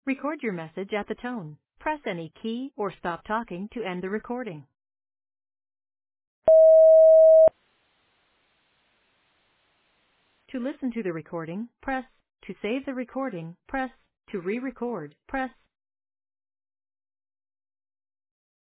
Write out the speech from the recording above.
Record your message at the tone. Press any key or stop talking to end the recording. To listen to the recording, press. To save the recording, press. To re-record, press